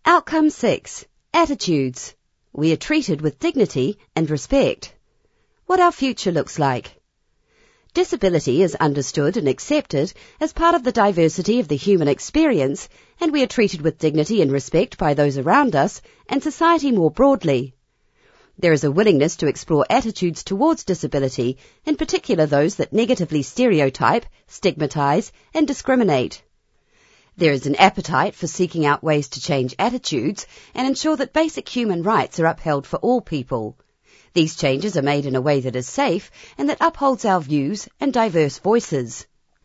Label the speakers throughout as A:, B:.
A: Outcome 6. Attitudes. We are treated with dignity and respect. What our future looks like. Disability is understood and accepted as part of the diversity of the human experience, and we are treated with dignity and respect by those around us and society more broadly. There is a willingness to explore attitudes towards disability, in particular those that negatively stereotype, stigmatize, and discriminate. There is an appetite for seeking out ways to change attitudes and ensure that basic human rights are upheld for all people. These changes are made in a way that is safe and that upholds our views and diverse voices.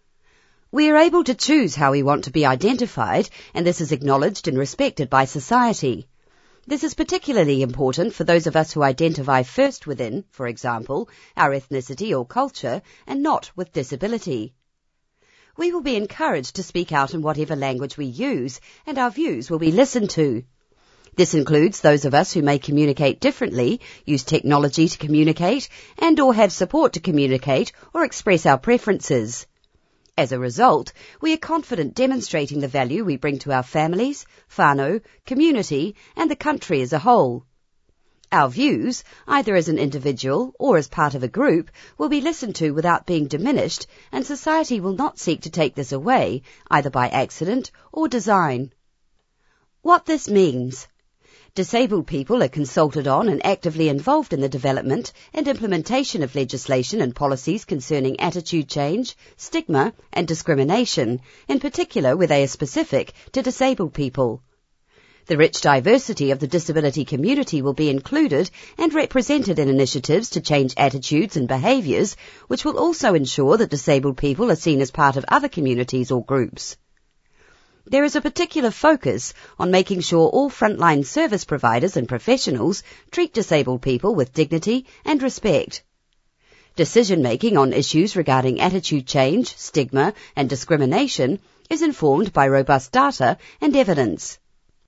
A: We are able to choose how we want to be identified, and this is acknowledged and respected by society. This is particularly important for those of us who identify first within, for example, our ethnicity or culture, and not with disability. We will be encouraged to speak out in whatever language we use, and our views will be listened to. This includes those of us who may communicate differently, use technology to communicate, and or have support to communicate or express our preferences. As a result, we are confident demonstrating the value we bring to our families, whānau, community, and the country as a whole. Our views, either as an individual or as part of a group, will be listened to without being diminished, and society will not seek to take this away, either by accident or design. What this means. Disabled people are consulted on and actively involved in the development and implementation of legislation and policies concerning attitude change, stigma and discrimination, in particular where they are specific to disabled people. The rich diversity of the disability community will be included and represented in initiatives to change attitudes and behaviours, which will also ensure that disabled people are seen as part of other communities or groups. There is a particular focus on making sure all frontline service providers and professionals treat disabled people with dignity and respect. Decision-making on issues regarding attitude change, stigma and discrimination is informed by robust data and evidence.